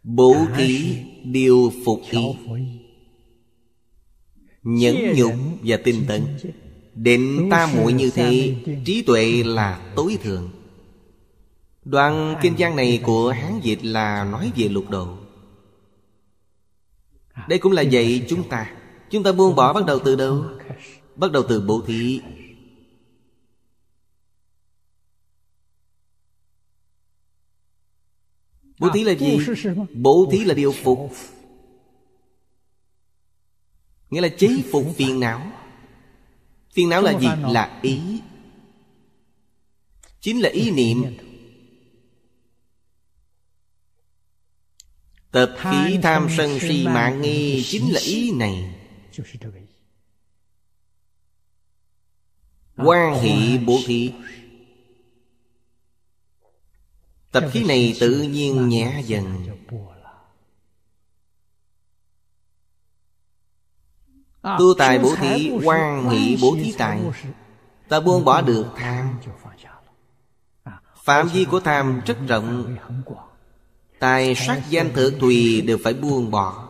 bố thí đều phục ý, nhẫn nhục và tinh tấn. Định tam muội như thế, trí tuệ là tối thượng. Đoạn kinh văn này của Hán dịch là nói về lục độ. Đây cũng là dạy chúng ta. Chúng ta buông bỏ bắt đầu từ đâu? Bắt đầu từ bố thí. Bố thí là gì? Bố thí là điều phục, nghĩa là chế phục phiền não. Phiền não là gì? Là ý. Chính là ý niệm. Tập khí tham sân si mạng nghi chính là ý này. Hoan hỷ bố thí. Tập khí này tự nhiên nhẹ dần. Tu tài bố thí, hoan hỷ bố thí tài. Ta buông bỏ được tham. Phạm vi của tham rất rộng. Tài sắc danh thực tùy đều phải buông bỏ.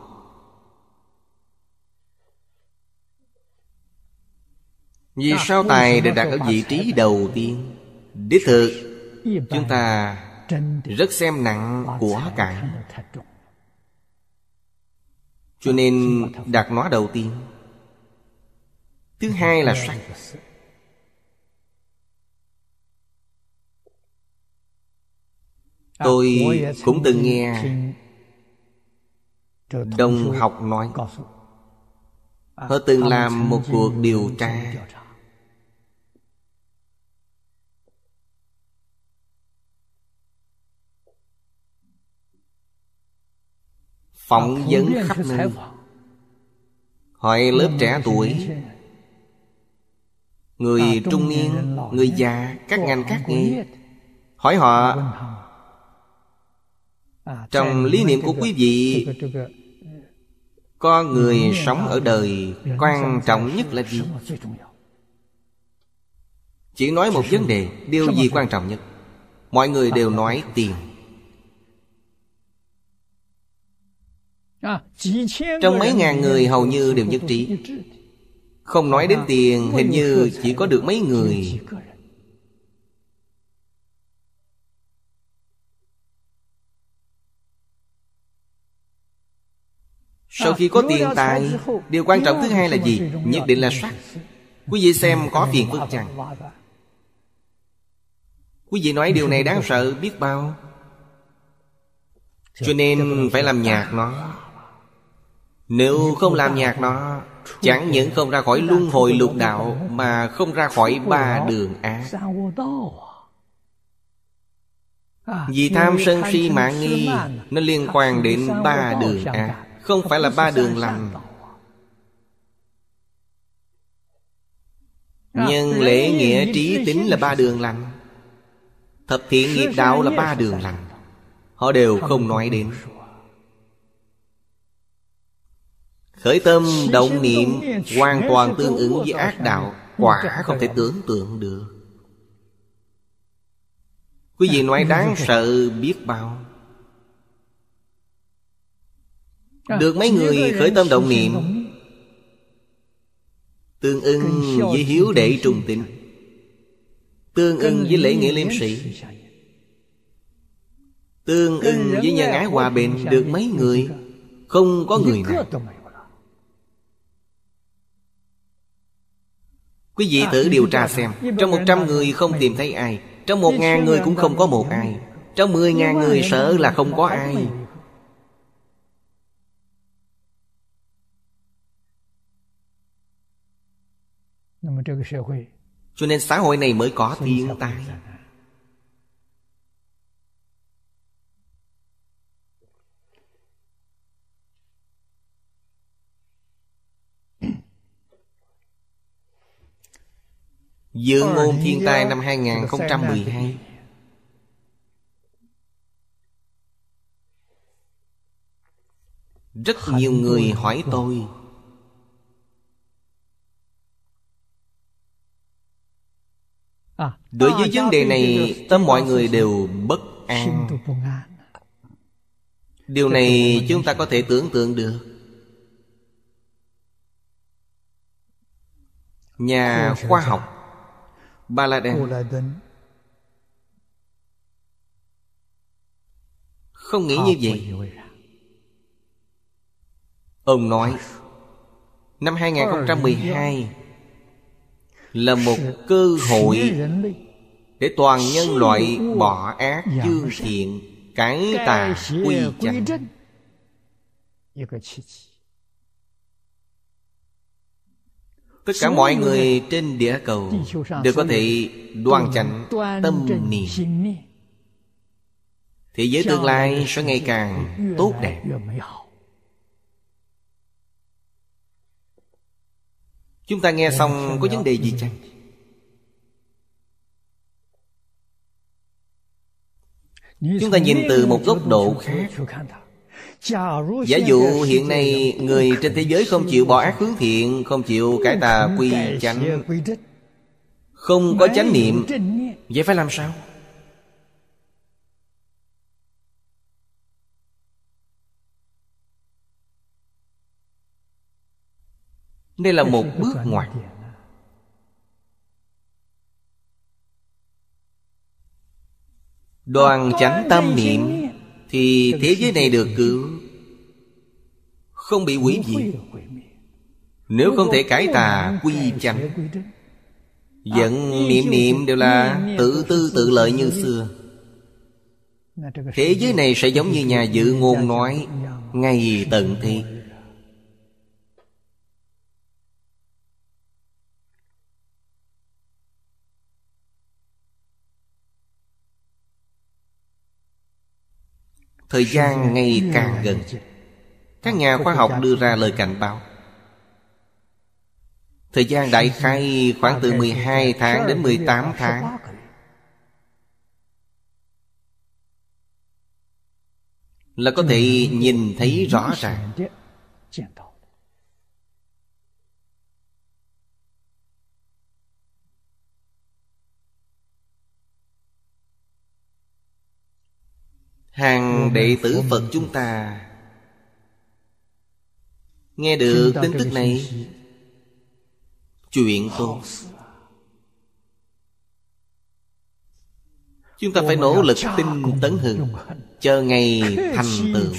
Vì sao tài được đặt ở vị trí đầu tiên? Đích thực chúng ta rất xem nặng của cải, cho nên đặt nó đầu tiên. Thứ hai là sắc. Tôi cũng từng nghe đồng học nói, họ từng làm một cuộc điều tra. Phỏng vấn khắp nơi, hỏi lớp trẻ tuổi, người trung niên, người già, các ngành các nghề. Hỏi họ, trong lý niệm của quý vị, con người sống ở đời quan trọng nhất là gì? Chỉ nói một vấn đề, điều gì quan trọng nhất? Mọi người đều nói tiền. Trong mấy ngàn người hầu như đều nhất trí. Không nói đến tiền, hình như chỉ có được mấy người. Sau khi có tiền tài, điều quan trọng thứ hai là gì? Nhất định là sắc. Quý vị xem có phiền phức chăng? Quý vị nói điều này đáng sợ biết bao. Cho nên phải làm nhạt nó. Nếu không làm nhạt nó, chẳng những không ra khỏi luân hồi lục đạo, mà không ra khỏi ba đường ác. Vì tham sân si mạng nghi, nó liên quan đến ba đường ác, không phải là ba đường lành. Nhân lễ nghĩa trí tín là ba đường lành. Thập thiện nghiệp đạo là ba đường lành. Họ đều không nói đến. Khởi tâm động niệm hoàn toàn tương ứng với ác đạo, quả không thể tưởng tượng được. Quý vị nói đáng sợ biết bao. Được mấy người khởi tâm động niệm tương ưng với hiếu đệ trung tín, tương ưng với lễ nghĩa liêm sĩ, tương ưng với nhân ái hòa bình. Được mấy người? Không có người nào. Quý vị thử điều tra xem, trong 100 người không tìm thấy ai, trong 1000 người cũng không có một ai, trong 10.000 người sợ là không có ai. Cho nên xã hội này mới có thiên tai. Dự ngôn thiên tai năm 2012, rất nhiều người hỏi tôi, đối với vấn đề này tâm mọi người đều bất an, Điều này chúng ta có thể tưởng tượng được. Nhà khoa học Baladin không nghĩ như vậy. Ông nói năm 2012 là một cơ hội để toàn nhân loại bỏ ác chương thiện, cải tà quy chánh. Tất cả mọi người trên địa cầu đều có thể đoan chánh tâm niệm, thế giới tương lai sẽ ngày càng tốt đẹp. Chúng ta nghe xong có vấn đề gì chăng? Chúng ta nhìn từ một góc độ khác. Giả dụ hiện nay người trên thế giới không chịu bỏ ác hướng thiện, không chịu cải tà quy chánh, không có chánh niệm, vậy phải làm sao? Đây là một bước ngoặt. Đoàn chánh tâm niệm thì thế giới này được cứu, không bị hủy diệt. Nếu không thể cải tà quy chánh, giận niệm đều là tự tư tự lợi như xưa, thế giới này sẽ giống như nhà dự ngôn nói, ngày tận thế. Thời gian ngày càng gần. Các nhà khoa học đưa ra lời cảnh báo. Thời gian đại khái khoảng từ 12 tháng đến 18 tháng là có thể nhìn thấy rõ ràng. Hàng đệ tử Phật chúng ta nghe được tin tức này, chuyện tốt. Chúng ta phải nỗ lực tinh tấn hơn, chờ ngày thành tựu.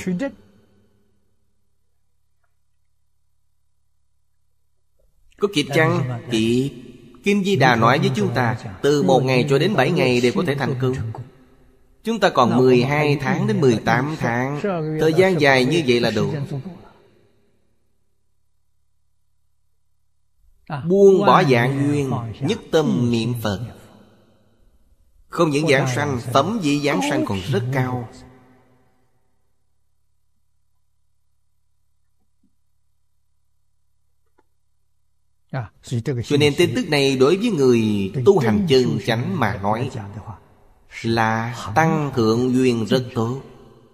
Có kịp chăng? Kịp. Kinh Di Đà nói với chúng ta, từ 1 ngày cho đến 7 ngày đều có thể thành công. Chúng ta còn 12 tháng đến 18 tháng, thời gian dài như vậy là đủ. Buông bỏ dạng duyên, nhất tâm niệm Phật. Không những giảng sanh, phẩm vị giảng sanh còn rất cao. Cho nên tin tức này đối với người tu hành chân chánh mà nói là tăng thượng duyên rất tốt.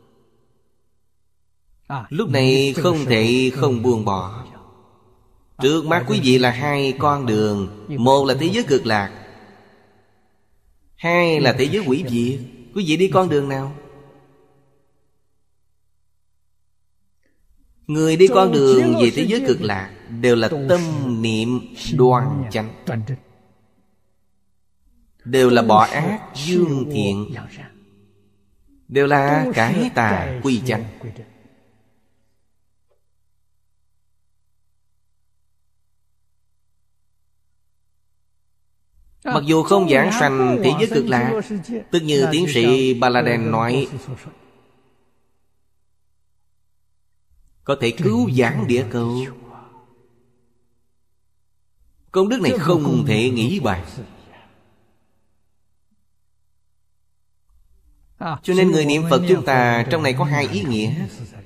Lúc này không thể không buông bỏ. Trước mắt quý vị là 2 con đường. Một là thế giới cực lạc, 2 là thế giới hủy diệt. Quý vị đi con đường nào? Người đi con đường về thế giới cực lạc đều là tâm niệm đoan chánh, đều là bỏ ác dương thiện, đều là cải tà quy chánh. Mặc dù không giảng sanh thế giới cực lạc, tức như tiến sĩ Baladin nói, có thể cứu vãn địa cầu. Công đức này không thể nghĩ bàn. Cho nên người niệm Phật chúng ta trong này có 2 ý nghĩa.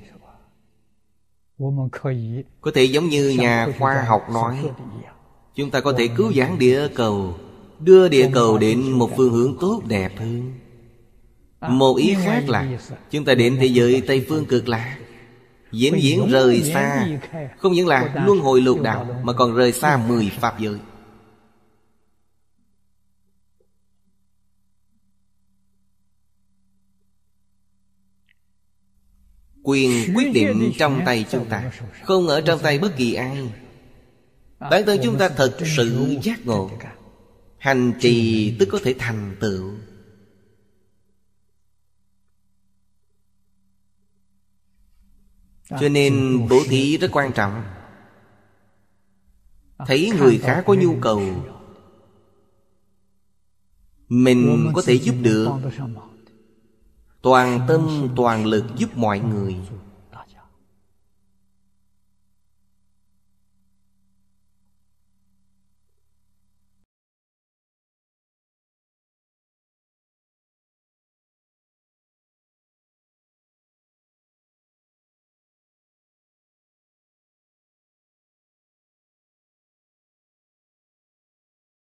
Có thể giống như nhà khoa học nói, chúng ta có thể cứu vãn địa cầu, đưa địa cầu đến một phương hướng tốt đẹp hơn. Một ý khác là chúng ta đến thế giới Tây Phương cực lạc, vĩnh viễn rời xa, không những là luân hồi lục đạo, mà còn rời xa 10 pháp giới. Quyền quyết định trong tay chúng ta, không ở trong tay bất kỳ ai. Bản thân chúng ta thật sự giác ngộ, hành trì tức có thể thành tựu. Cho nên bố thí rất quan trọng. Thấy người khác có nhu cầu, mình có thể giúp được, toàn tâm toàn lực giúp mọi người.